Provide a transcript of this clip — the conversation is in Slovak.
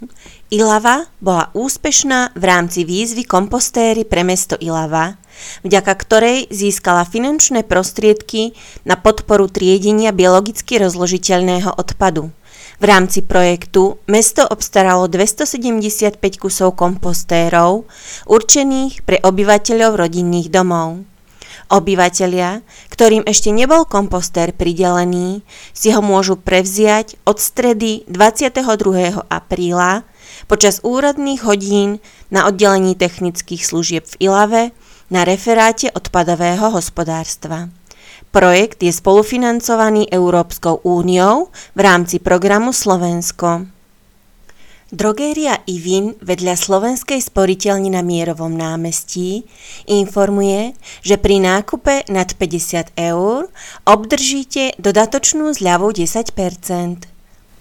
Ilava bola úspešná v rámci výzvy Kompostéry pre mesto Ilava, vďaka ktorej získala finančné prostriedky na podporu triedenia biologicky rozložiteľného odpadu. V rámci projektu mesto obstaralo 275 kusov kompostérov určených pre obyvateľov rodinných domov. Obyvatelia, ktorým ešte nebol kompostér pridelený, si ho môžu prevziať od stredy 22. apríla počas úradných hodín na oddelení technických služieb v Ilave na referáte odpadového hospodárstva. Projekt je spolufinancovaný Európskou úniou v rámci programu Slovensko. Drogéria Ivin vedľa Slovenskej sporiteľne na Mierovom námestí informuje, že pri nákupe nad 50 € obdržíte dodatočnú zľavu 10%.